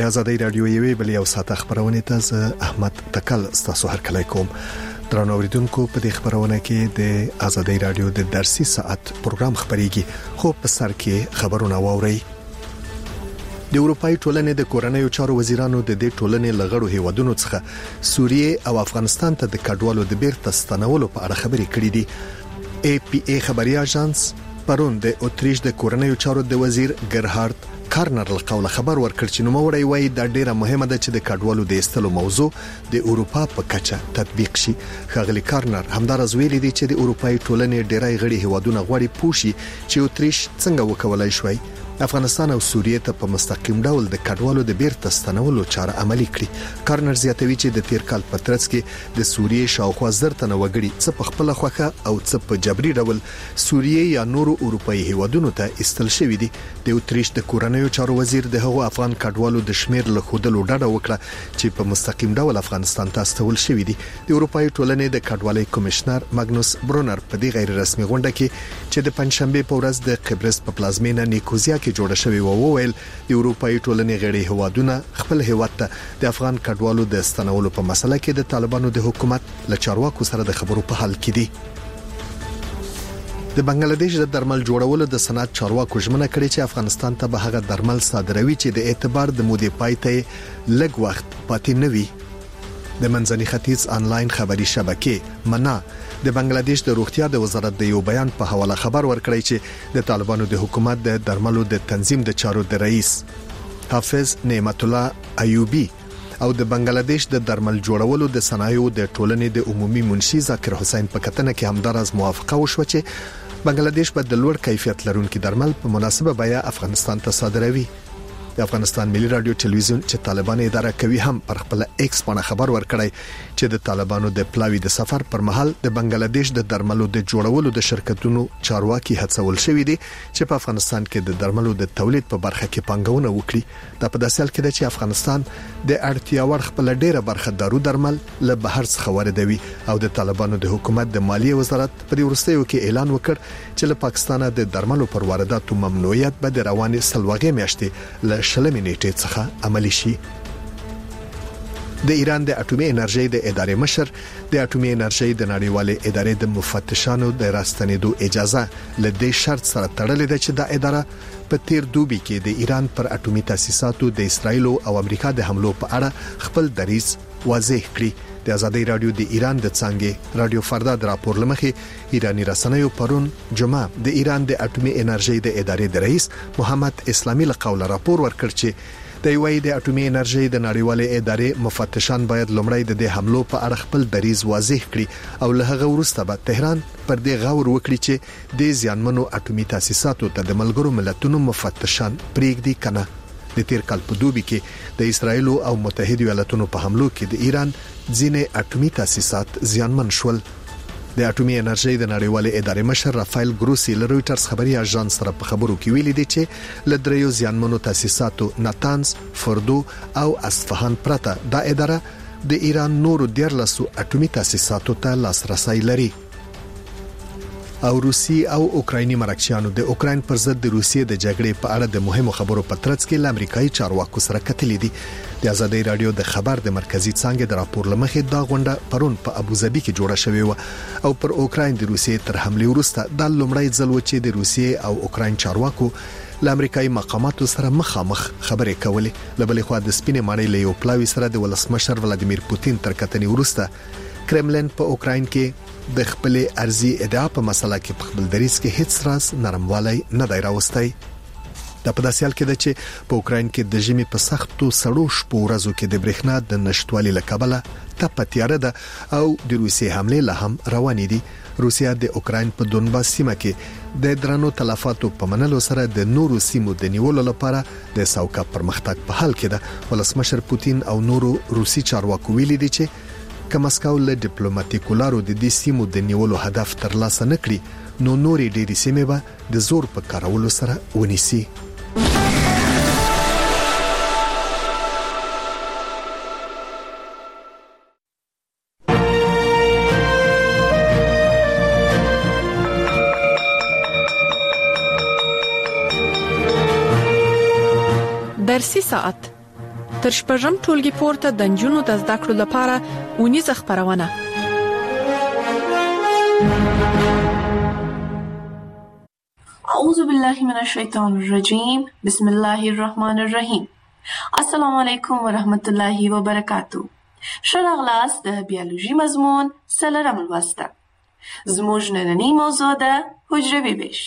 د آزادۍ رادیو یوې بلې او ساته خبرونه ته احمد تکل تاسو هر کله کوم درنو اوریدونکو په دې خبرونه کې د آزادۍ رادیو د درسي ساعت پروګرام خبريږي خو په سر کې خبرونه واوري. د اروپای ټولنې د کورنیو چارو وزیرانو د دې ټولنې لغړو هیوادونو څخه سوریه او افغانستان ته د کډوالو د بیرته ستنولو په اړه خبرې کړې دي. APA خبري اژانس پرون د اتریش د کورنیو چارو د وزیر ګرهارد کارنر لقوله خبر ورکړ چې نو موري وای دا ډیره مهمه ده چې د کډوالو د استلو موضوع د اروپا په کچه تطبیق شي. خغلی کارنر همدارز ویلي دي چې د اروپای ټولنې ډیرای غړي هیوادونه غواړي پوښي چې اتریش څنګه وکولای شوی افغانستان او سوریه ته په مستقیم ډول د کډوالو د بیرته ستنولو چاره عملی کړي. کارنر زیاتوي چې د تیر کال په ترڅ کې د سوریه شاوخوا زرتنه وګړي څه په خپل خوخه او څه په جبري ډول سوریه یا نورو اروپאי هیوادونو ته استل شوی دي. د اتریش د کورنیو چارو وزیر د هغو افغان کډوالو د شمیر له خودلو ډډه وکړه چې په مستقیم ډول افغانستان ته استول شوی دي. د اروپאי ټولنې د کډوالۍ کمشنر ماګنوس برونر په دې غیر رسمي غونډه کې چې د پنځشنبه په ورځ د قبرس په پلازمینه نیکوزیا کې جوړه شوی وویل د اروپאי ټولنې غړي هوادونه خپل هیواد ته د افغان کډوالو د استنولو په مسله کې د طالبانو د حکومت له چارواکو سره د خبرو په حال کې دي. د بنگلاديش د درمل جوړولو د صنعت چارواکو ژمنه کړې چې افغانستان ته به هغه درمل صادروي چې د اعتبار د مودې پای ته لږ وخت پاتې نه وي. د منځني ختیځ آنلاین خبري شبکې منا د بنگلاديش د روغتیا د وزارت د یو بیان په حواله خبر ورکړی چې د طالبانو د حکومت د درملو د تنظیم د چارو د رئیس حافظ نعمت الله ایوبی او د بنگلاديش د درمل جوړولو د صنایعو د ټولنې د عمومي منشي ذاکر حسین په کتنه کې همدارز موافقه وشوه چې بنگلاديش په د لوړ کیفیت لرونکي درمل په مناسبه بیه افغانستان ته صادروي. د افغانستان ملي رادیو ټلویزیون چې طالبان اداره کوي هم پر خپل ایکس باندې خبر ورکړی چې د طالبانو د پلاوی د سفر پر مهال د بنگلاديش د درملو د جوړولو د شرکتونو چارواکي هڅول شوې دي چې په افغانستان کې د درملو د تولید په برخه کې پنګونه وکړي. دا په داسې حال کې ده چې افغانستان د اړتیا وړ خپل ډیره برخه دارو درمل له بهر څخه واردوي او د طالبانو د حکومت د مالیه وزارت په ورستیو کې اعلان وکړ چې له پاکستان د درملو پر وارداتو ممنوعیت به د رواني سلوغې میاشتې له شلمې نیټې څخه عملی شي. د ایران د اټومي انرژي د ادارې مشر د اټومي انرژي د نړیوالې ادارې د مفتشانو د راستنېدو اجازه لدې شرط سره تړلې ده چې د اداره په تیر دوبي کې د ایران پر اټومي تاسیساتو د اسرایل او امریکا د حملو په اړه خپل دریځ واضح کړي. د آزادۍ رادیو د ایران د څنګه رادیو فردا د راپور لمخې ایرانی رسنیو پرون جمعه د ایران د اټومي انرژي د ادارې د رئیس محمد اسلامي له قوله راپور ورکړ چې د یوې د اټومي انرژي د نړیوالې ادارې مفتشان باید لومړی د حملو په اړه خپل دریځ واضح کړي او له هغه وروسته به تهران پر دې غور وکړي چې د ځانمنو اټومي تاسیساتو ته د ملګرو ملتونو مفتشان پریږدي کنه. د تیر کال په دوبي کې د اسرایل او متحده ایالاتونو په حملو کې د ایران ځینې اټومي تاسیسات زیانمن شول. د اټومي انرژي د نړیوالې ادارې مشر رافایل ګروسی له رويټرز خبري اژانس سره په خبرو کې ویلي دي چې له دریو زیانمنو تاسیساتو ناتانز، فردو او اصفهان پرته د اداره د ایران نورو 14 اټومي تاسیساتو ته لاسرسي لري. او روسي او اوکرایني مرکچیانو د اوکراین پر ضد د روسیې د جګړې په اړه د مهمو خبرو په ترڅ کې د امریکایي چارواکو سره کتلې دي. د آزادۍ رادیو د خبر د مرکزی څنګه د راپور لمخې دا غونډه پرون په ابوظبي کې جوړه شوې و او پر اوکراین د روسیې تر حمله وروسته د لومړی ځل و چې د روسیې او اوکراین چارواکو له امریکایي مقاماتو سره مخامخ خبرې کولې. له بلې خوا د سپینې ماڼۍ له یو پلاوي سره د ولسمشر ولادیمیر پوتین تر کتنې وروسته کرملین په اوکراین کې د خپل ارزي ادعا په مسله کې په خپل دریځ کې هیڅ راز نرموالی نه دی راوستي. د په داسې حال کې ده چې په اوکراین کې د ژمي په سختو سړو شپو ورځو کې د برېښنا د نشټوالي له کبله تپه تیاره ده او د روسیې حمله له هم روانې دي. روسیا د اوکراین په دونباس سیمه کې د درنو تلفاتو په منلو سره د نورو سیمو د نیولو لپاره د سوکا پرمختګ په حال کې ده. ولسمشر پوتین او نورو روسي چارواکو ویلي دي چې که مسکو له ډیپلوماټیکو لارو د دې سیمو د نیولو هدف ترلاسه نکړي نو نورې ډېری سیمې به د زور په کارولو سره ونیسي. درسي ساعت تر شپږم ټولګي پورته د نجونو د زده کړو لپاره اونیزه خپرونه. اعوذ بالله من الشیطان الرجیم. بسم الله الرحمن الرحیم. السلام علیکم ورحمت الله وبرکاتو. ښه راغلاست د بیولوژي مضمون څلورم لوست ته. زموږ نننۍ موضوع ده حجروي ویش.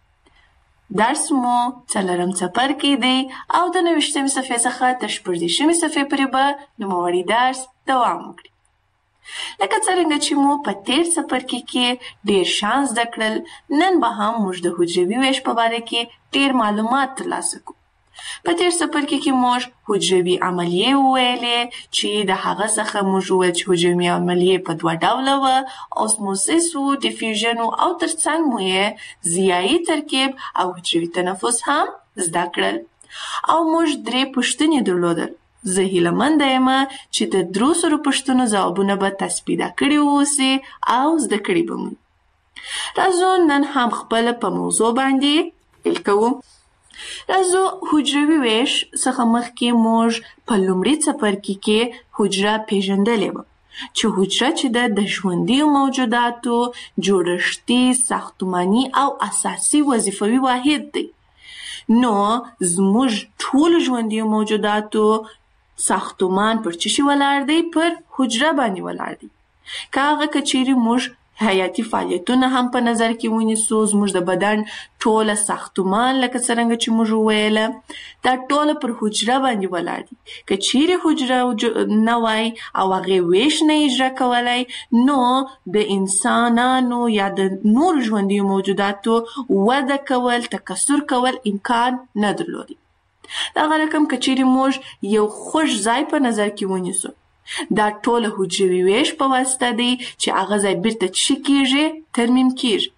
درس مو څلورم څپرکی دی او د 29مې صفحې څخه تر 14مې صفحې پورې به نوموړی درس دوام وکړي. لکه څرنګه چې مو په تیر څپرکي کې ډیر شان زده کړل، نن به هم موږ د حجروي ویش په باره کې ډیر معلومات ترلاسه کوو. په تیر څپرکي کې موږ حجروي عملیې وویلې چې د هغه څخه موږ وویل چې حجروي عملیې په دوه ډوله وه، اوسموسیس و، ډیفیوژن و، او ترڅنګ مو یې ضیایي ترکیب او حجروي تنفس هم زده کړل. او موږ 3 پوښتنې درلودل. زه هیلهمنده یم چې د 300 پوښتنو ځوابونه به تاسو پیدا کړي واوسئ او زده کړي به مو. راځو نن هم خپل په موضوع باندې پیل کوو. راځو حجروي ویش څخه مخکې موږ په لومړي څپرکي کې حجره پیژندلې وه چې حجره چې ده د ژوندیو موجوداتو جوړښتي، ساختماني او اساسي وظیفوي واحد دی. نو زموږ ټول ژوندیو موجوداتو ساختمان پر څه شي ولاړ دی؟ پر حجره باندې ولاړ دی. که هغه که چیرې موږ حیاتي فعالیتونه هم په نظر کې ونیسو، زموږ د بدن ټوله ساختمان لکه څرنګه چې موږ وویله دا ټوله پر حجره باندې ولاړ دي. که چیرې حجره نه وای او هغې ویش نه اجرا کولی، نو د انسانانو یا د نور ژوندیو موجوداتو وده کول، تکثر کول امکان نه درلودي. دغه رقم که چیرې موږ یو خوږ ځای په نظر کې ونیسو، دا ټوله حجروي ویش په واسطه دی چې هغه ځای بیرته څه کیږي؟ ترمیم کیږي.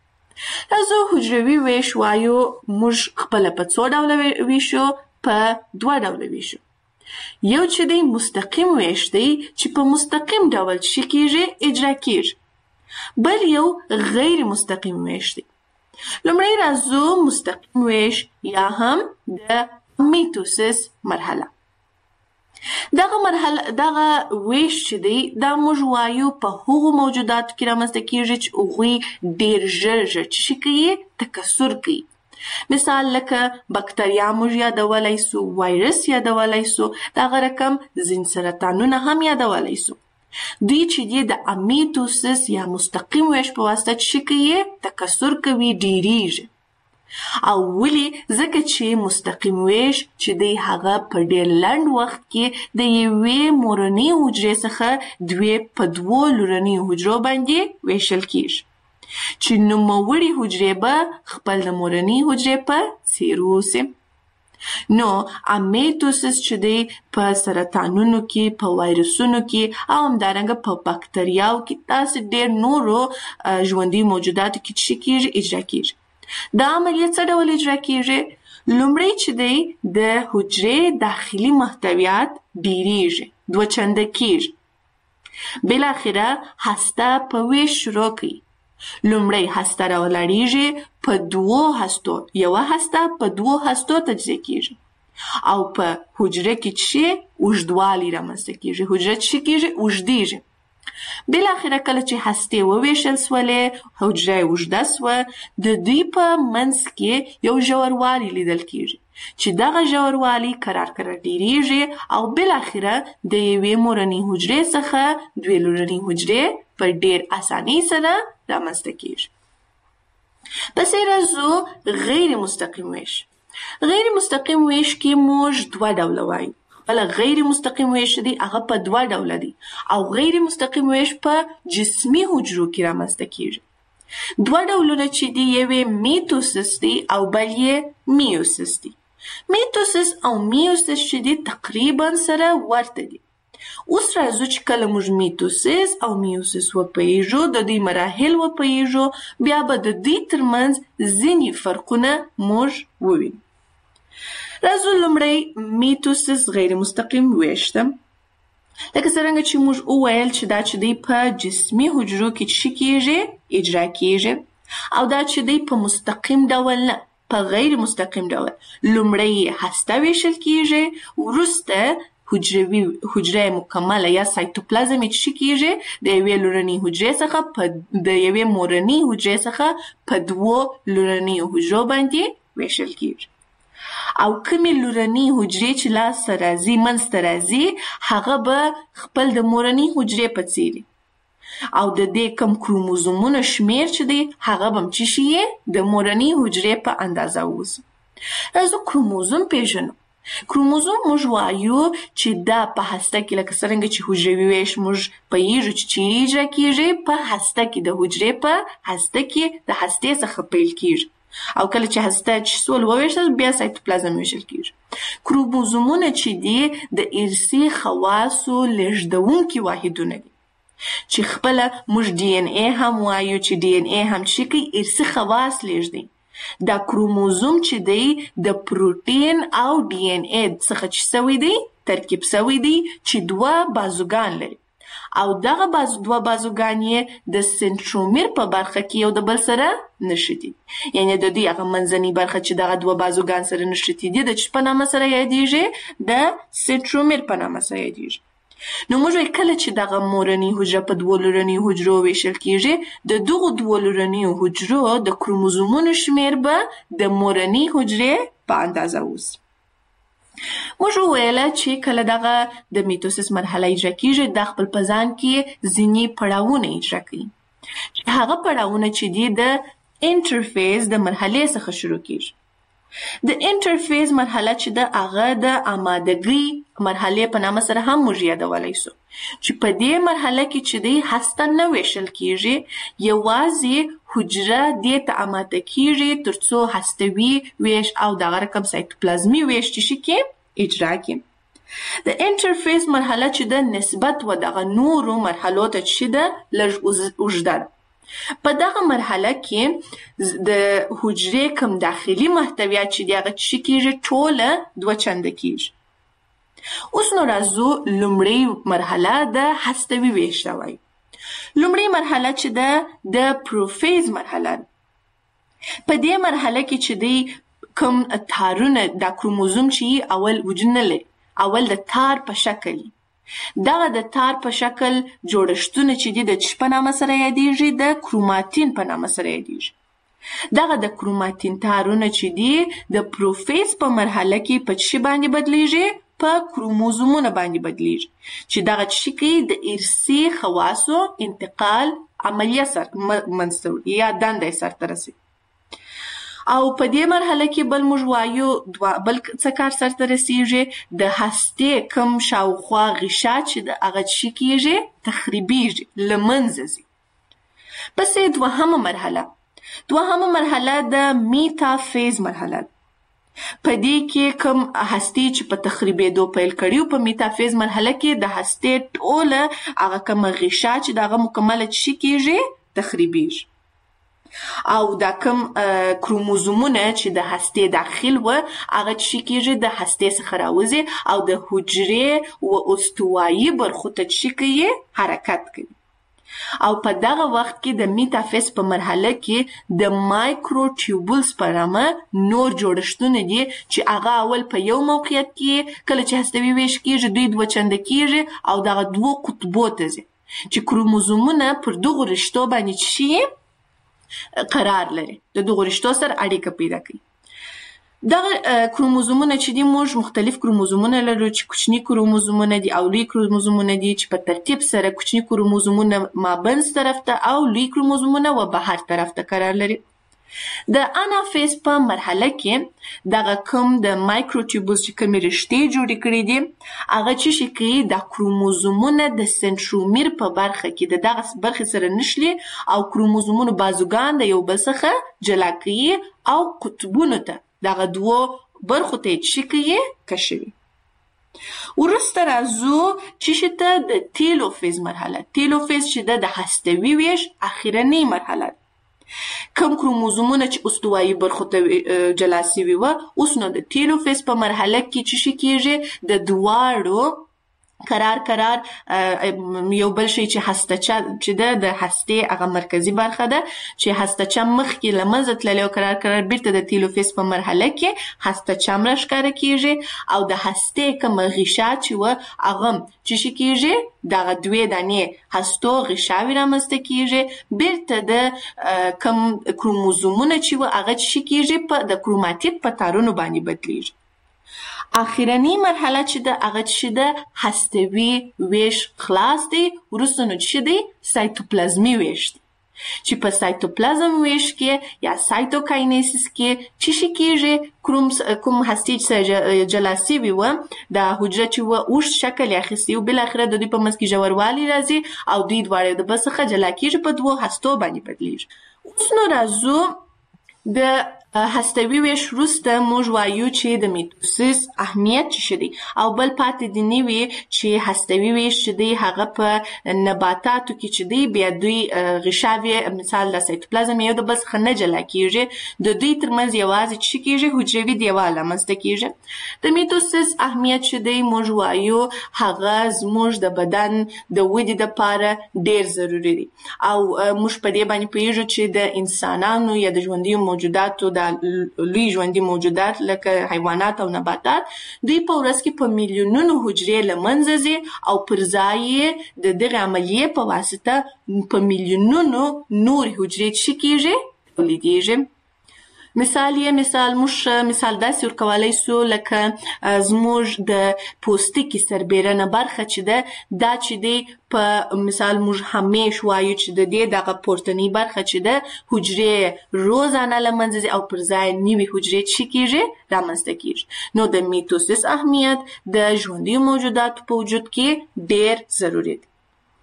راځو حجروي ویش وایو موږ خپله په څو ډوله ویشو؟ په 2 ډوله ویشو. یو چې دی مستقیم ویش دی چې په مستقیم ډول څه کیږي؟ اجرا کیږي. بل یو غیر مستقیم ویش دی. لومړی راځو مستقیم ویش یا هم د میتوسیس مرحله. دغه ویش چې دی دا موږ وایو په هغو موجوداتو کې رامنځته کیږي چې هغوی ډیر ژر څه کوي؟ تکثر کوي. مثال لکه بکتریا موږ یادولی سو، وایرس یادولی سو، دغه رقم ځینې سرطانونه هم یادولی سو. دوی چې دی د امیتوسیس یا مستقیم ویش په واسطه څه کوي؟ تکثر کوي، ډیریږي. او ولی؟ ځکه چې مستقیم ویش چې دی هغه په ډیر لنډ وخت کې د یوې مورنۍ حجرې څخه 2 په 2 لورنۍ حجرو باندې ویشل کیږي چې نوموړي حجرې به خپل د مورنۍ حجرې په څیر اوسي. نو امیتوسیس چې دی په سرطانونو کې، په وایرسونو کې او همدارنګه په بکتریاو کې، داسې ډیر نورو ژوندي موجوداتو کې څه کیږي؟ اجرا کیږي. دا عملیه څه ډول اجرا کیږي؟ لومړی چې دی د حجرې داخلي محتویات ډیریږي، 2 چنده کیږي. بالاخره هسته په ویش شروع کوي. لومړی هسته راولاړیږي په 2 هستو، یوه هسته په 2 هستو تجزیه کیږي او په حجره کې څه اوږدوالی رامنځته کیږي؟ حجره څه کیږي؟ اوږدیږي. بالاخره کله چې هستې وویشل سولې، حجره اوږده سوه، د دوی په منځ کې یو ژوروالی لیدل کیږي چې دغه ژوروالی کرار ډیریږي او بالاخره د یوې مورنۍ حجرې څخه 2 لورنۍ حجرې په ډیر اسانۍ سره رامنځته کیږي. پسې راځو غیر مستقیم ویش. غیر مستقیم ویش کې موږ 2 ډوله وایو. بل غیر مستقیم ویش دی هغه په 2 ډوله دی او غیر مستقیم ویش په جسمي حجرو کې رامنځته کیږي. 2 ډولونه چې دی یوې میتوسیس دی او بل یې میوسیس دی. میتوسیس او میوسیس چې دی تقریبا سره ورته دي. اوس راځو چې کله موږ میتوسیس او میوسیس وپیژو، د دوی مراحل وپیژو، بیا به د دوی ترمنځ ځینې فرقونه موږ ووینو. راځو لومړی میتوسیس غیر مستقیم ویش ته. لکه څرنګه چې موږ وویل چې دا چې دی په جسمي حجرو کې څه کیږي؟ اجرا کیږي. او دا چې دی په مستقیم ډول نه، په په غیر مستقیم ډول لومړی هسته ویشل کیږي، وروسته حجره مکمله یا سایتوپلازم چې کیږي د یوې لورنۍ حجرې څخه د یوې مورنۍ حجرې څخه په 2 لورنۍ حجرو باندې ویشل کیږي. او کومې لورنۍ حجرې چې لاسته راځي منځته راځي هغه به خپل د مورنۍ حجرې په څیر او د دې کوم کروموزومونو شمیر چې دی هغه به څه شي د مورنۍ حجرې په اندازه اوسي. راځو کروموزوم پیژنو. کروموزوم موږ وایو چې دا په هسته کې لکه څرنګه چې حجروي ویش موږ پوهیږو چې چیرې اجرا کیږي په هسته کې د حجرې په هسته کې د هستې څخه پیل کیږي او کله چې هسته چې سول وویشل بیا سایتوپلازم ویشل کیږي. کروموزومونه چې دي د ارثي خواصو لېږدونکي واحدونه دي چې خپل موږ ډي ان اي هم وایو چې ډي ان اي هم چې کوي ارثي خواص لېږدي. دا کروموزوم چې دی د پروتین او ډي ان اي څخه چې سوی دی ترکیب سوی دی چې 2 بازوګان لري او دغه 2 بازوګان یې د سنترومیر په برخه کې یو د بل سره نښتي، یعنی د دې هغه منځنۍ برخه چې دغه 2 بازوګان سره نښتي دي د چ په نامه سره یادېږي د سنترومیر په نامه سره یادېږي. نو موږ کله چې دغه مورنۍ حجره په 2 لورنۍ حجرو ویشل کیږي د دغه 2 لورنۍ حجرو د کروموزومونو شمیر به د مورنۍ حجرې په اندازه اوسي. موږ ویل چې کله دغه د میتوسیس مرحله اجرا کیږي د خپل په ځان کې ځینې پړاوونه اجرا کوي. هغه پړاوونه چې دي د انټرفیز د مرحلې څخه شروع کیږي. د انټرفیز مرحله چې د هغه د آمادګۍ مرحله په نامه سره هم موږ یادولای شو چې په دې مرحله کې چې دی هسته نه ویشل کیږي یوازې حجره دې ته آماده کیږي ترڅو هستوي ویش او دغه رقم سایتوپلازمي ویش چې کې اجرا کړي. د انټرفیز مرحله چې د نسبت و دغه نورو مرحلو ته چې د لږ اوږده په دغه مرحله کې د حجرې کوم داخلي محتویات چې دغه چې کېږي ټوله 2 چنده کېږي. اوس نو راځو لومړی مرحله د هستوي ویش ته وایي. لومړی مرحله چې د پروفیز مرحله په دې مرحله کې چې دی کوم تارونه د کروموزوم چې اول وجود نه لري اول د تار په شکل دغه د تار په شکل جوړښتونه چې دي د چ په نامه سره یادېږي د کروماتین په نامه سره یادېږي. دغه د کروماتین تارونه چې دي د پروفیز په مرحله کې په چ باندې بدلیږي په کروموزومونه باندې بدلیږي چې دغه چ کې د ارثي خواصو انتقال عملیه سره منځته یا دنده سره رسي. او په دې مرحله کې بل موږ وایو بل څه کار سره رسیږي د هستې کم شاوخوا غشا چې د هغه شي کېږي تخریبیږي لمنځه ځي. پس دوهمه مرحله د میتافیز مرحله په دې کې کم هستې چې په تخریبېدو پیل کړي په میتافیز مرحله کې د هستې ټوله هغه کم غشا چې دغه مکمله شي کېږي تخریبیږي او دا کوم کروموزومونه چې د هستې داخل و هغه چې کېږي د هستې څخه راوځي او د حجرې و استوایي برخو ته چې کوي حرکت کوي. او په دغه وخت کې د میتافیز په مرحله کې د مایکروټیوبولز په نامه نور جوړښتونه دي چې هغه اول په یو موقعیت کې کله چې هستوي ویش کېږي دوی 2 چنده کېږي او دغه 2 قطبو ته ځي چې کروموزومونه پر دغه رشتو باندې شي قرار لري د دغه رشتو سره اړیکه پیدا کوي. دغه کروموزومونه چې دي موږ مختلف کروموزومونه لرو چې کوچني کروموزومونه دي او لوی کروموزومونه دي چې په ترتیب سره کوچني کروموزومونه مابینځ طرف ته او لوی کروموزومونه و بهر طرف ته قرار لري. د انافیز په مرحله کې دغه کوم د مایکروټیوبولز چې کومې رشتې جوړې کړي دي هغه چې کوي د کروموزومونه د سنترومیر په برخه کې دغه برخې سره نښلي او کروموزومونو بازوګان د یو بل څخه جلا کوي او قطبونو ته دغه 2 برخو ته چې کوي کشوي. وروسته راځو چې ته د تیلوفیز مرحله. تیلوفیز چې د هستوي ویش اخرنۍ مرحله کوم کروموزومونه چې استوایي برخو ته جلا سوي و اوس نو د تیلوفیز په مرحله کې چې کېږي د دواړو قرار یو بل شي چې هستچه چې د هسته هغه مرکزی برخه ده چې هستچه مخکې لمزه تللی او قرار بیرته د تیلوفیز په مرحله کې هستچه مرشکاره کیږي او د هسته کوم غشا چې و هغه چې کیږي دغه دوی دانې هستو غشاوی رامنځته کیږي بیرته د کوم کروموزومونه چې و هغه چې کیږي په د کروماتید په تارونو باندې بدلیږي. اخیرنی مرحله چې د هغه چې د هستوي ویش خلاص دی وروسته نو چې دی سایتوپلازمي ویش دی چې په سایتوپلازم ویش کې یا سایتوکاینیسیس کې چې کیږي کوم هستی چې جلا سوي و د حجره چې و اوږد شکل اخیستي او بل اخره د دوی په منځ کې ژوروالی راځي او دوی دواړه د بل څخه جلا کیږي په دوو هستو باندې بدلیږي. اوس نو راځو د هستوي ویش وروسته موږ وایو چې د میتوسیس اهمیت څه دی او بل پاتې دی نوي چې هستوي ویش چې دی هغه په نباتاتو کې چې دی بیا دوی غشاوي مثال د سایتوپلازم یو د بل څخه نه جلا کیږي د دوی ترمنځ یوازې څه کیږي حجروي دیوال رامنځته کیږي. د میتوسیس اهمیت چې دی موږ وایو هغه زموږ د بدن د ودې لپاره ډیر ضروری دی او موږ په دې باندې پوهیږو چې د انسانانو یا د ژوندیو موجوداتو د لوی ژوندي موجودات لکه حیوانات او نباتات دوی په ورځ کې په میلیونونو حجرې له منځه ځي او پر ځای د دغه عملیې په واسطه په میلیونونو نور حجرې چې کیږي تولیدیږي. مثال داسې ورکولای سو لکه زموږ د پوستکي سربیرنه برخه چې ده دا چې دی په مثال موږ همیش وایو چې د دې دغه پورتنی برخه چې ده حجرې روزانه له منځه ځي او پر ځای نوي حجرې چې کیږي رامنځته کیږي. نو د میتوسیس اهمیت د ژوندیو موجوداتو په وجود کې ډیر ضروري دی.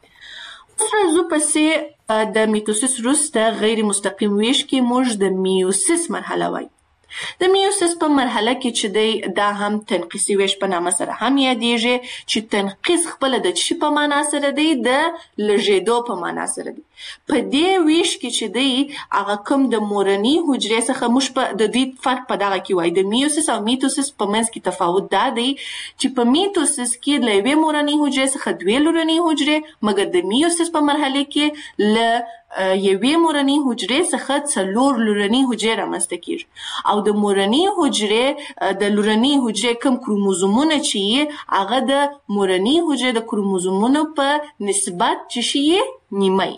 اوس راځو پسې د میتوسیس وروسته غیر مستقیم ویش کې موږ د میوسیس مرحله وایو. د میوسیس په مرحله کې چې دی دا هم تنقیصي ویش په نامه سره هم یادیږي چې تنقیص خپل د چی په معنا سره دی د لږېدو په معنا سره دی. په دې ویش کې چې دی هغه کوم د مورني حجرې څخه موږ په د دې فرق په دغه کې وایي. د میوسیس او میتوسیس په منځ کې تفاوت دا دی چې په میتوسیس کې له یوې مورني حجرې څخه دوې لورني حجرې مګر د میوسیس په مرحله کې له یوې مورني حجرې څخه څلور لورني حجرې رامنځته کیږي او د مورني حجرې د لورني حجرې کوم کروموزومونه چې هغه د مورني حجرې د کروموزومونو په نسبت چې نیمه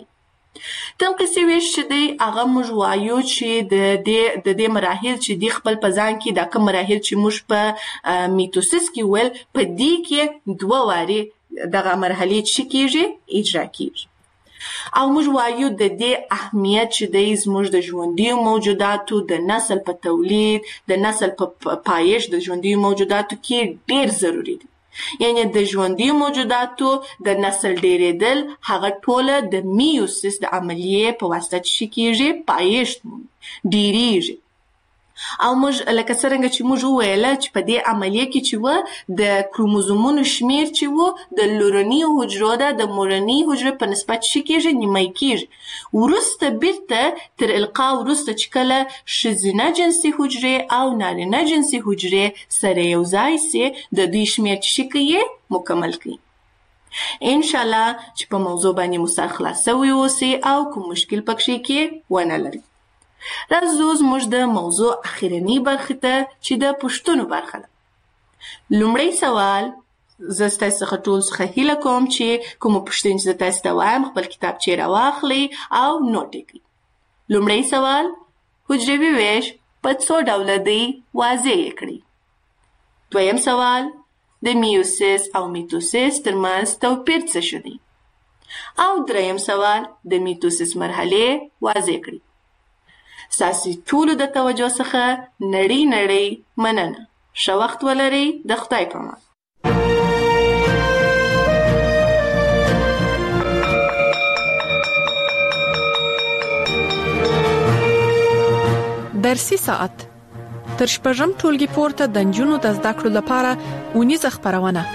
تنقیصي ویش چې دی هغه موږ وایو چې د دې مراحل چې دی خپل په ځان کې دا کوم مراحل چې موږ په میتوسیس کې ول په دې کې دوه واري دغه مرحلې چې کیږي اجرا کیږي او موږ وایو د دې اهمیت چې دی زموږ د ژوندیو موجوداتو د نسل په تولید د نسل په پایښت د ژوندیو موجوداتو کې ډیر ضروری دی. یعنی د ژوندیو موجوداتو د نسل ډیریدل هغه ټوله د میوسیس د عملیې په واسطه چې کیږي پایښت ډیریږي. او موږ لکه څنګه چې موږ وویل چې په دې عملیه کې چې و د کروموزومونو شمیر چې و د لورني حجرو د مورني حجرو په نسبت چې کېږي نیمه کېږي. وروسته بیرته تر القا وروسته چې کله ښځینه جنسي حجرې او نارینه جنسي حجرې سره یو ځای سي د دوی شمیر چې کوي مکمل کوي. انشاءالله چې په موضوع باندې مو سر خلاص شوی اوسي او کوم مشکل پکې کې ونه لري. راځو زموږ د موضوع اخیرنی برخه ته چې د پوښتنو برخه ده. لومړی سوال زه ستاسو څخه ټول څخه هیله کوم چې کوم پوښتنې چې تاسو ته وایم خپل کتابچې راواخلئ او نوټ یې کړئ. لومړی سوال حجروي ویش په څو ډوله دی واضح یې کړئ. دویم سوال د میوسیس او میتوسیس ترمنځ توپیر څه دی او دریم سوال د میتوسیس مرحله واضح کړئ. ستاسو ټولو د توجه څخه نړۍ مننه. ښه وخت ولرئ. د خدای په امان. درسي ساعت تر شپږم ټولګي پورته د نجونو د زده کړو لپاره اونیزه خبرونه.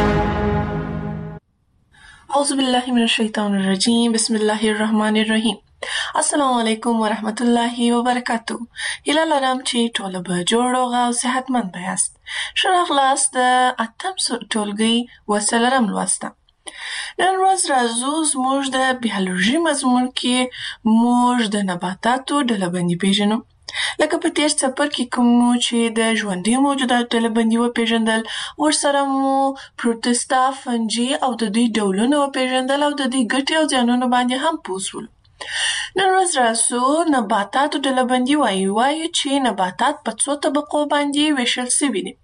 أعوذ بالله من الشيطان الرجيم. بسم الله الرحمن الرحيم. السلام علیکم ورحمت الله وبرکاتو. هیله لرم چې ټول به جوړ او صحتمند یاست. ښه راغلاست د اتم ټولګي وسلرم لوسته. نن ورځ راځو زموږ د بیولوژي مضمون کې موږ د نباتاتو ډلبندي پیژنو. لکه په تیر څپر کې کوم چې د ژوندي موجوداتو ډلبندي وپیژندل، ورسره مو پروتستا، فنجي او د دوی ډولونه وپیژندل او د دوی ګټې او زیانونه باندې هم پوه شولو. نن ورځ راځو نباتاتو ډلبندي وایو چې نباتات په څو طبقو باندې ویشل شوي دي.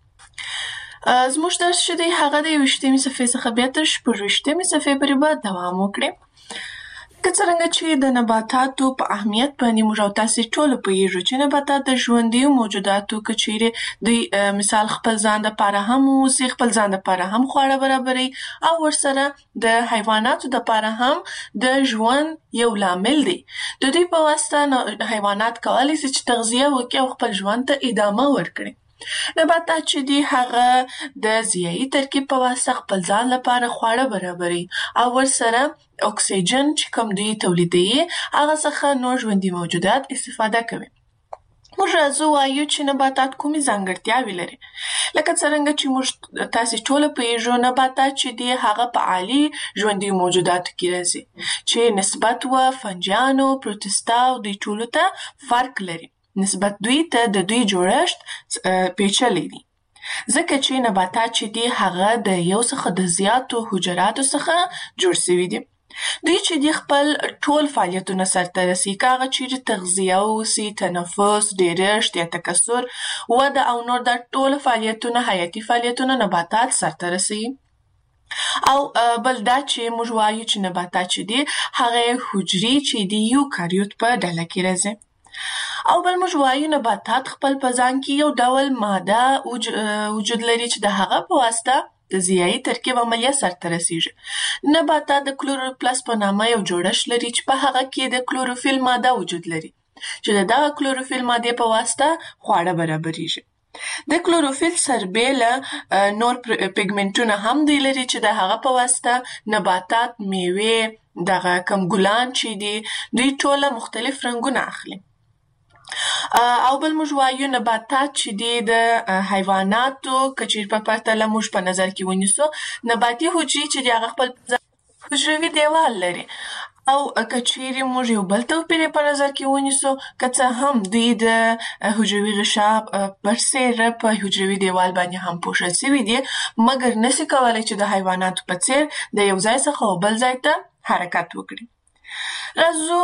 زموږ درس چې دی هغه د 20مې صفحې څخه بیا تر 14مې صفحې پورې به دوام وکړي. که څرنګه چې د نباتاتو په اهمیت باندې موږ او تاسې ټول پوهیږو چې نباتات د ژوندیو موجوداتو که چیرې دوی مثال خپل ځان دپاره هم اوسي، خپل ځان دپاره هم خواړه برابروي او ورسره د حیواناتو دپاره هم د ژوند یو لامل دی. د دوی په واسطه حیوانات کولی شي چې تغذیه وکړي او خپل ژوند ته ادامه ورکړي. نباتات چې دي هغه د ضیایي ترکیب په واسطه خپل ځان لپاره خواړه برابروي او ورسره اکسیجن چې کوم دوی تولیدوي هغه څخه نور ژوندي موجودات استفاده کوي. موږ راځو وایو چې نباتات کومې ځانګړتیاوې لري. لکه څرنګه چې موږ تاسې ټوله پوهیږو نباتات چې دي هغه په عالي ژوندي موجوداتو کې راځي چې نسبت و فنجیانو، پروتستا او دوی ټولو ته فرق لري. نسبت دوی ته د دوی جوړښت پیچلی دی. ځکه چې نباتات چې دي هغه د یو څخه د زیاتو حجراتو څخه جوړ شوي دي. دوی چې دي خپل ټول فعالیتونه سرته رسي، که هغه چیرې تغذیه اوسي، تنفس، ډیرښت یا تکثر، وده او نور دا ټول فعالیتونه، حیاتي فعالیتونه نباتات سرته رسي. او بل دا چې موږ وایو چې نباتات چې دي هغه حجرې چې دي یوکاریوت په ډله کې راځي. او بل موږ وایو نباتات خپل په ځان کې یو ډول ماده وجود لري چې د هغه په واسطه د ضیایي ترکیب عملیه سرته رسیږي. نباتات د کلوروپلاست په نامه یو جوړښت لري چې په هغه کې د کلوروفیل ماده وجود لري چې د دغه کلوروفیل مادې په واسطه خواړه برابریږي. د کلوروفیل سربیله نور پیګمنټونه هم دوی لري چې د هغه په واسطه نباتات، میوې، دغه کم ګلان چې دي دوی ټوله مختلف رنګونه اخلي. او بل موږ وایو نباتات چې دي د حیواناتو که چیرې په پرتله موږ په نظر کې ونیسو، نباتي حجرې چې دي هغه خپل حجروي دیوال لري. او که چیرې موږ یو بل توپیر په نظر کې ونیسو، که څه هم دوی د حجروي غشا برسیره په حجروي دیوال باندې هم پوښل شوي دي، مګر نشي کولی چې د حیواناتو په څیر د یو ځای څخه بل ځای ته حرکت وکړي. راځو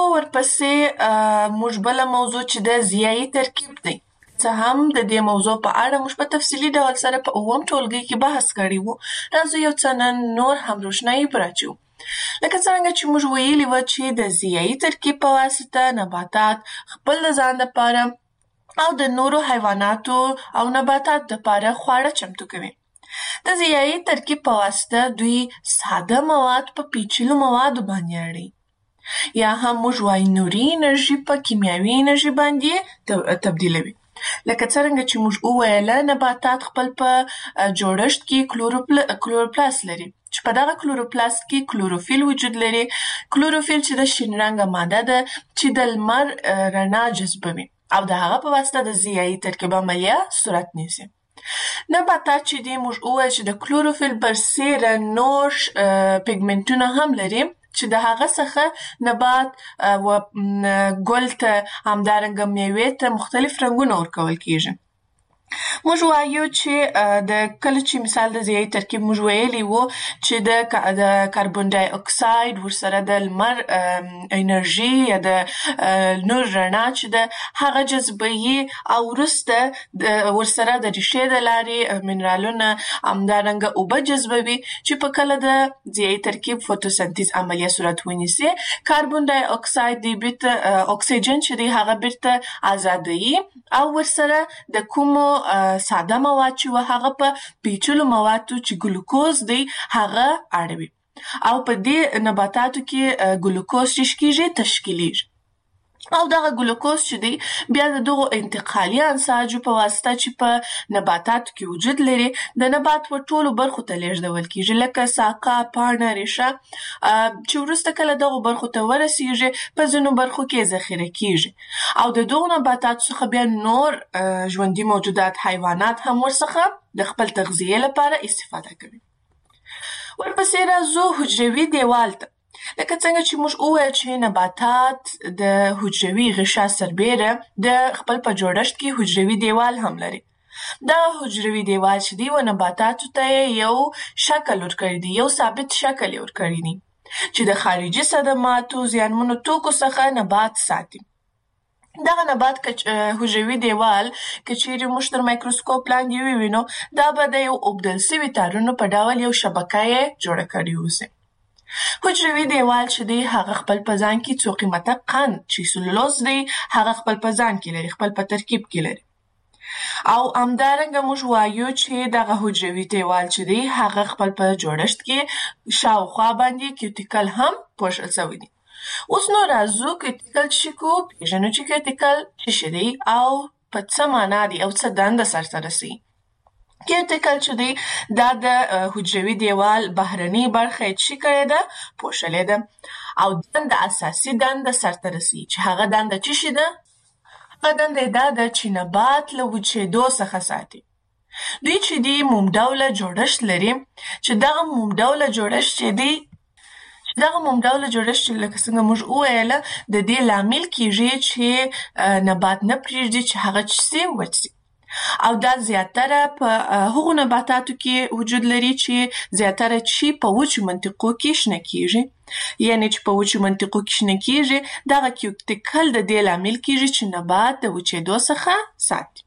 ورپسې موږ بله موضوع چې د ضیایي ترکیب دی. څه هم د دې موضوع په اړه موږ په تفصیلي ډول سره په 9م ټولګي کې بحث کړی وو. راځو یو څه نن نور هم روښنایي پر اچوو. لکه څرنګه چې موږ ویلي وو چې د ضیایي ترکیب په واسطه نباتات خپل د ځان دپاره او د نورو حیواناتو او نباتات دپاره خواړه چمتو کوي. د ضیایي ترکیب په واسطه دوی ساده مواد په پیچلو موادو باندې اړوي، یا هم موږ وایو نوري انرژي په کیمیاوي انرژي باندې تبدیلوي. لکه څرنګه چې موږ وویله نباتات خپل په جوړښت کې کلوروپلاست لري چې په دغه کلوروپلاست کې کلوروفیل وجود لري. کلوروفیل چې د شین رنګه ماده ده چې د لمر رڼا جذبوي او د هغه په واسطه د ضیایي ترکیب عملیه صورت نیسي. نباتات چې دي موږ وویل چې د کلوروفیل برسیره نور پیګمنټونه هم لري چې د هغه څخه نبات و ګل ته همدارنګه میوې ته مختلف رنګونه ورکول کیږي. موږ وایو چې د کله چې مثال د ضیایي ترکیب موږ ویلي وو چې د کاربن ډای اکساید ورسره د لمر انرژي یا د نور رڼا چې ده هغه جذبوي او وروسته ورسره د ریښې د لارې منرالونه همدارنګه اوبه جذبوي چې په کله د ضیایي ترکیب فوتوسنتیز عملیه صورت ونیسي. کاربن ډای اکساید دی بیرته اکسیجن چې دی هغه بیرته ازادوي او ورسره د کومو ساده مواد چې و هغه په پیچلو موادو چې ګلوکوز دی هغه اړوي او په دې نباتاتو کې ګلوکوز چې کیږي تشکیلیږي. او دغه ګلوکوز چې دی بیا د دغو انتقالي انساجو په واسطه چې په نباتاتو کې وجود لري د نبات په ټولو برخو ته لیږدول کیږي، لکه ساقه، پاڼه، ریښه، چې وروسته کله دغو برخو ته ورسیږي په ځینو برخو کې ذخیره کیږي او د دغو نباتاتو څخه بیا نور ژوندي موجودات، حیوانات هم ورڅخه د خپل تغذیې لپاره استفاده کوي. ورپسې راځو حجروي دیوال ته. لکه څنګه چې موږ وویل چې نباتات د حجروي غشا سربیره د خپل په جوړښت کې حجروي دیوال هم لري. دا حجروي دیوال چې دی و نباتاتو ته یو شکل ورکړی دی، یو ثابت شکل یې ورکړی دی چې د خارجي صدماتو، زیانمنو توکو څخه نبات ساتي. دغه نبات حجروي دیوال که چیرې موږ تر مایکروسکوپ لاندې ووینو، دا به د یو اوبدل سوي تارونو په ډول یو شبکه یې جوړه کړې اوسي. حجروي دیوال چې دی هغه خپل په ځان کې څو قیمته قند چې سلولوز دی هغه خپل په ځان کې لري، خپل په ترکیب کې لري. او همدارنګه موږ وایو چې دغه حجروي دیوال چې دی هغه خپل په جوړښت کې شاوخوا باندې کیوټیکل هم پوښل شوی دی. اوس نو راځو کیوټیکل چې کو پیژنو چې کیوټیکل څه شی دی او په څه معنا دی او څه دنده سرته رسوي. کیوټیکل چې دی دا د حجروي دیوال بهرنۍ برخه یې څه کړې ده، پوښلې ده او دنده اساسي دنده سرته رسوي چې هغه دنده څه شی ده؟ هغه دنده یې دا ده چې نبات له وچېدو څخه ساتي. دوی چې دی موم ډوله جوړښت لري چې دغه موم ډوله جوړښت چې دی لکه څنګه موږ وویله د دې لامل کیږي چې نبات نه پرېږدي چې هغه څه سي وچ سي. او دا زیاتره په هغو نباتاتو کې وجود لري چې زیاتره چې په وچو منطقو کې شنه کیږي، یعنی چې په وچو منطقو کې شنه کیږي دغه کیوټیکل د دې لامل کیږي چې نبات د وچېدو څخه ساتي.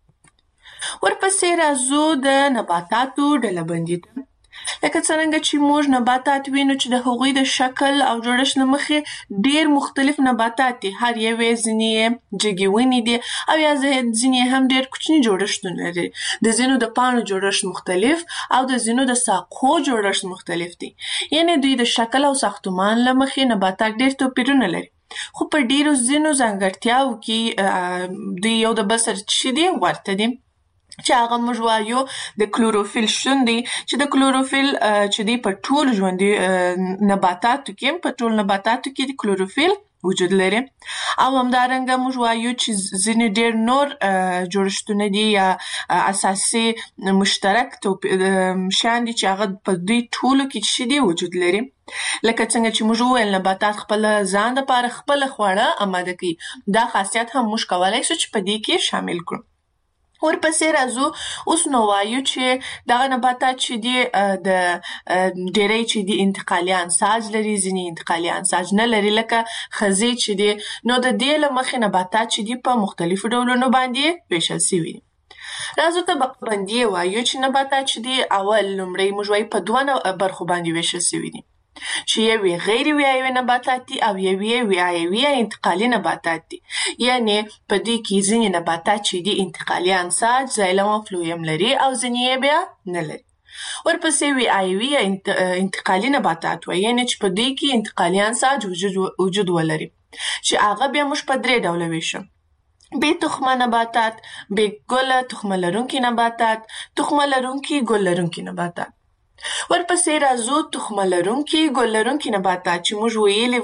ورپسې راځو د نباتاتو ډلبندي ته. لکه څرنګه چې موږ نباتات وینو چې د هغوی د شکل او جوړښت له مخې ډیر مختلف نباتات دي، هر یو یې ځینې جګې ونې دي او یا ځینې هم ډیر کوچني جوړښتونه لري. د ځینو د پاڼو جوړښت مختلف او د ځینو د ساقو جوړښت مختلف دي، یعنی دوی د شکل او ساختمان له مخې نباتات ډیر توپیرونه لري، خو په ډیرو ځینو ځانګړتیاو کې دوی یو د بل سره څه دي ورته دي، چې هغه موږ وایو د کلوروفیل شتون دی، چې د کلوروفیل چې دی په ټولو ژوندي نباتاتو کې د کلوروفیل وجود لري. او همدارنګه موږ وایو چې ځینې ډیر نور جوړښتونه دي یا اساسي مشترک شیان دي چې هغه په دوی ټولو کې څه دي وجود لري. لکه څنګه چې موږ وویل نباتات خپل ځان لپاره خپل خواړه آماده کوي، دا خاصیت هم موږ کولی شو چې په دې کې شامل کړو. ورپسې راځو اوس نو وایو چې دغه نباتات چې دي د ډېری چې دي انتقالي انساج لري، ځینې انتقالي انساج نه لري، لکه خزې چې دي. نو د دې له مخې نباتات چې دي په مختلفو ډولونو باندې ویشل شوي. راځو طبقه بندي وایو چې نباتات چې دي لومړی موږ وایو په دوه برخو باندې ویشل شوي دي، چې یو غیر ویایوي نباتات دي او یو ویایوي انتقالي نباتات دي. یعنی په دې کې ځینې نباتات چې دي انتقالي انساج، زایلم او فلویم لري او ځینې بیا نه لري. ورپسې ویایوي انتقالي نباتات وایي، یعنی چې په دې کې انتقالي انساج وجود ولري، چې هغه بیا موږ په درې ډوله ویشو: بې تخمه نباتات، بې ګله تخمه لرونکي نباتات، تخمه لرونکي ګل لرونکي نباتات. ورپسې راځو تخمه لرونکي ګل لرونکي نباتات چې موږ ویلي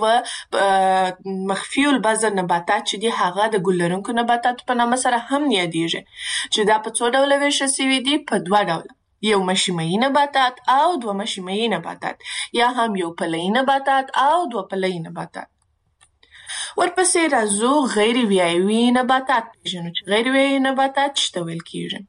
و مخفي البذر نباتات چې دي هغه د ګل لرونکو نباتاتو په نامه سره هم یادیږي، چې دا په څو ډوله ویشل شوي دي؟ په دوه ډوله، یو مشیمه‌ایي نباتات او دوه مشیمه‌ایي نباتات، یا هم یو پله‌ایي نباتات او دوه پله‌ایي نباتات. ورپسې راځو غیر ویایوي نباتات پیژنو، چې غیر ویایوي نباتات څه ته ویل کیږي؟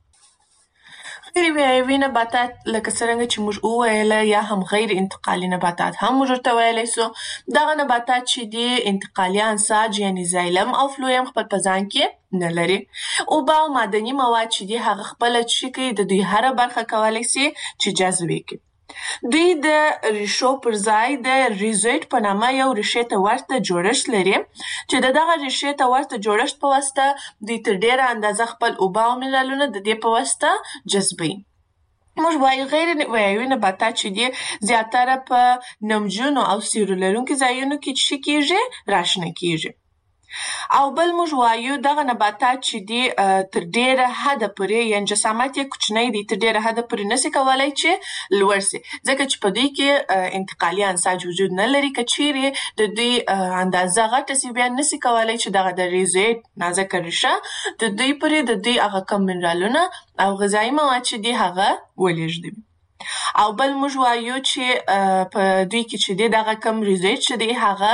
غیر ویایوي نباتات لکه څرنګه چې موږ وویله یا هم غیر انتقالي نباتات هم موږ ورته ویلی سو. دغه نباتات چې دي انتقالي انساج یعنی زایلم او فلویم خپل په ځان کې نه لري. اوبه او معدني مواد چې دي هغه خپله څه کوي، د دوی هره برخه کولی سي چې جذب یې کړي. دوی د ریښو پر ځای د ریزویټ په نامه یو ریښې ته ورته جوړښت لري، چې د دغه ریښې ته ورته جوړښت په واسطه دوی تر ډیره اندازه خپل اوبه او منرالونه د دې په واسطه جذبوي. موږ وایو غیر ویایوي نباتات چې دي زیاتره په نمجنو او سیوري لرونکو ځایونو کې څه کیږي؟ راشنه کیږي. او بل موږ وایو دغه نباتات چې دي تر ډیره حده پورې یعنې جسامت یې کوچنی دی تر ډیره حده پورې نشي کولای چې لوړ سي ځکه چې په دوی کې انتقالي انساج وجود نه لري که چیرې د دوی اندازه غټه سي بیا نشي کولای چې دغه د ریزې نازکه ریشه د دوی پورې د دوی هغه کم منرالونه او غذایي مواد چې دي هغه ولېږدوي او بل موږ وایو چې په دوی کې چې دغه کم ریزې چې دي هغه